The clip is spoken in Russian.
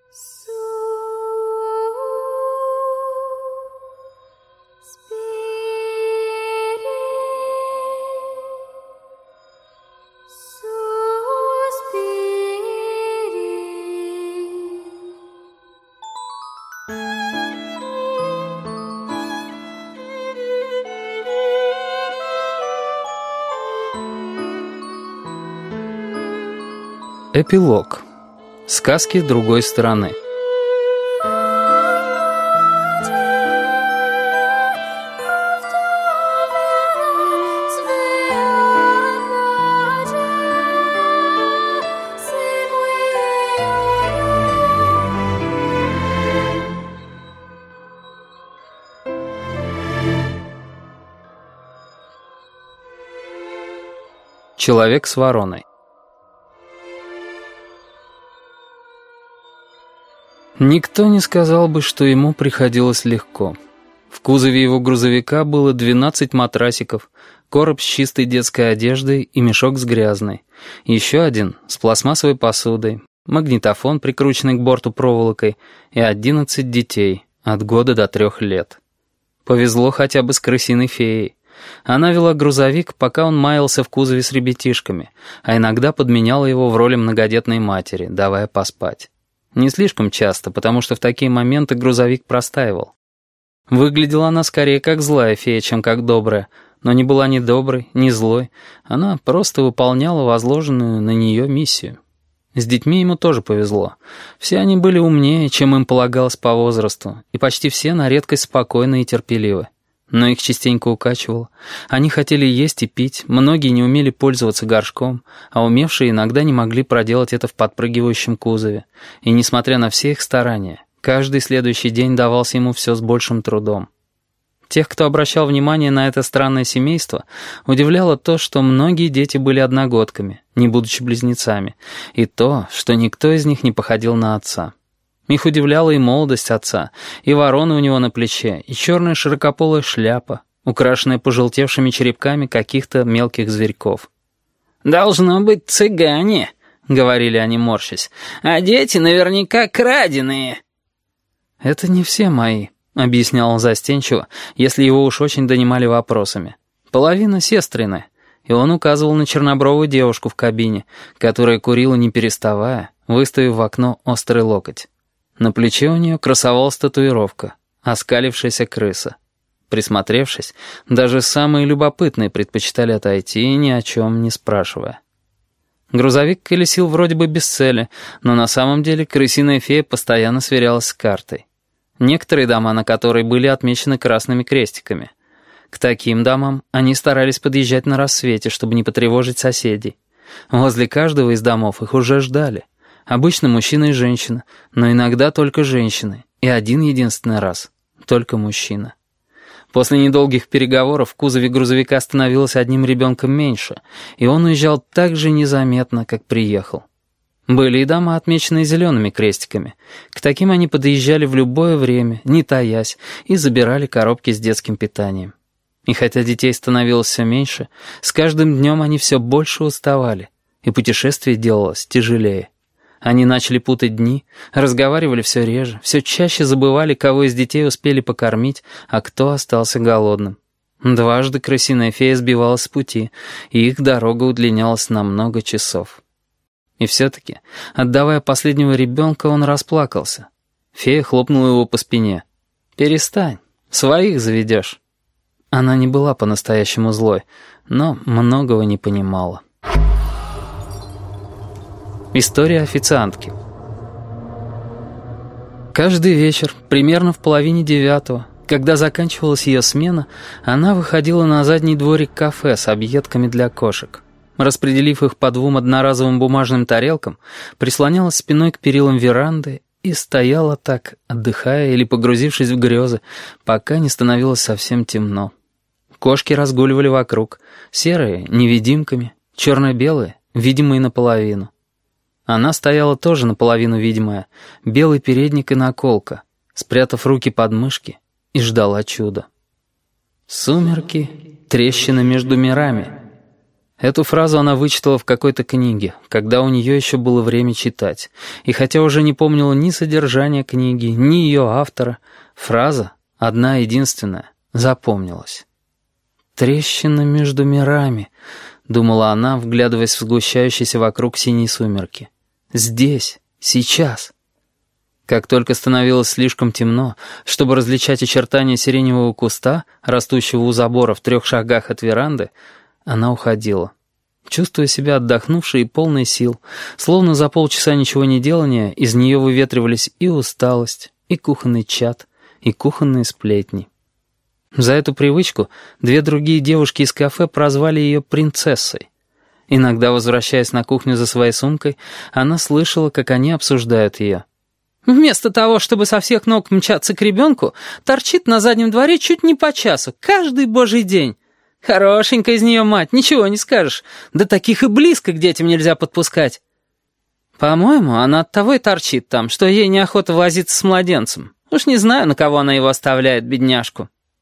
Эпилог. Сказки другой стороны. Человек с вороной. Никто не сказал бы, что ему приходилось легко. В кузове его грузовика было 12 матрасиков, короб с чистой детской одеждой и мешок с грязной. Еще один с пластмассовой посудой, магнитофон, прикрученный к борту проволокой, и 11 детей от года до 3 лет. Повезло хотя бы с крысиной феей. Она вела грузовик, пока он маялся в кузове с ребятишками, а иногда подменяла его в роли многодетной матери, давая поспать. Не слишком часто, потому что в такие моменты грузовик простаивал. Выглядела она скорее как злая фея, чем как добрая, но не была ни доброй, ни злой. Она просто выполняла возложенную на нее миссию. С детьми ему тоже повезло. Все они были умнее, чем им полагалось по возрасту, и почти все на редкость спокойны и терпеливы. Но их частенько укачивало. Они хотели есть и пить, многие не умели пользоваться горшком, а умевшие иногда не могли проделать это в подпрыгивающем кузове. И несмотря на все их старания, каждый следующий день давался ему все с большим трудом. Тех, кто обращал внимание на это странное семейство, удивляло то, что многие дети были одногодками, не будучи близнецами, и то, что никто из них не походил на отца. Их удивляла и молодость отца, и ворона у него на плече, и черная широкополая шляпа, украшенная пожелтевшими черепками каких-то мелких зверьков. «Должно быть цыгане», — говорили они, морщась, — «а дети наверняка краденые». «Это не все мои», — объяснял он застенчиво, если его уж очень донимали вопросами. «Половина сестрины». И он указывал на чернобровую девушку в кабине, которая курила не переставая, выставив в окно острый локоть. На плече у нее красовалась татуировка — оскалившаяся крыса. Присмотревшись, даже самые любопытные предпочитали отойти, ни о чем не спрашивая. Грузовик колесил вроде бы без цели, но на самом деле крысиная фея постоянно сверялась с картой. Некоторые дома, на которой были отмечены красными крестиками. К таким домам они старались подъезжать на рассвете, чтобы не потревожить соседей. Возле каждого из домов их уже ждали. Обычно мужчина и женщина, но иногда только женщины, и один-единственный раз только мужчина. После недолгих переговоров в кузове грузовика становилось одним ребенком меньше, и он уезжал так же незаметно, как приехал. Были и дома, отмеченные зелеными крестиками. К таким они подъезжали в любое время, не таясь, и забирали коробки с детским питанием. И хотя детей становилось все меньше, с каждым днем они все больше уставали, и путешествие делалось тяжелее. Они начали путать дни, разговаривали все реже, все чаще забывали, кого из детей успели покормить, а кто остался голодным. Дважды крысиная фея сбивалась с пути, и их дорога удлинялась на много часов. И все-таки, отдавая последнего ребенка, он расплакался. Фея хлопнула его по спине. «Перестань, своих заведешь». Она не была по-настоящему злой, но многого не понимала. История официантки. Каждый вечер, примерно в 8:30, когда заканчивалась ее смена, она выходила на задний дворик кафе с объедками для кошек. Распределив их по 2 одноразовым бумажным тарелкам, прислонялась спиной к перилам веранды и стояла так, отдыхая или погрузившись в грезы, пока не становилось совсем темно. Кошки разгуливали вокруг, серые — невидимками, черно-белые — видимые наполовину. Она стояла тоже наполовину видимая, белый передник и наколка, спрятав руки под мышки, и ждала чуда. Сумерки, трещины между мирами. Эту фразу она вычитала в какой-то книге, когда у нее еще было время читать. И хотя уже не помнила ни содержания книги, ни ее автора, фраза, одна единственная, запомнилась. «Трещина между мирами», — думала она, вглядываясь в сгущающиеся вокруг синие сумерки. «Здесь, сейчас». Как только становилось слишком темно, чтобы различать очертания сиреневого куста, растущего у забора в 3 шагах от веранды, она уходила. Чувствуя себя отдохнувшей и полной сил, словно за полчаса ничего не делания, из нее выветривались и усталость, и кухонный чад, и кухонные сплетни. За эту привычку 2 другие девушки из кафе прозвали ее принцессой. Иногда, возвращаясь на кухню за своей сумкой, она слышала, как они обсуждают ее. «Вместо того, чтобы со всех ног мчаться к ребенку, торчит на заднем дворе чуть не по часу, каждый божий день. Хорошенькая из нее мать, ничего не скажешь. Да таких и близко к детям нельзя подпускать. По-моему, она оттого и торчит там, что ей неохота возиться с младенцем. Уж не знаю, на кого она его оставляет, бедняжку».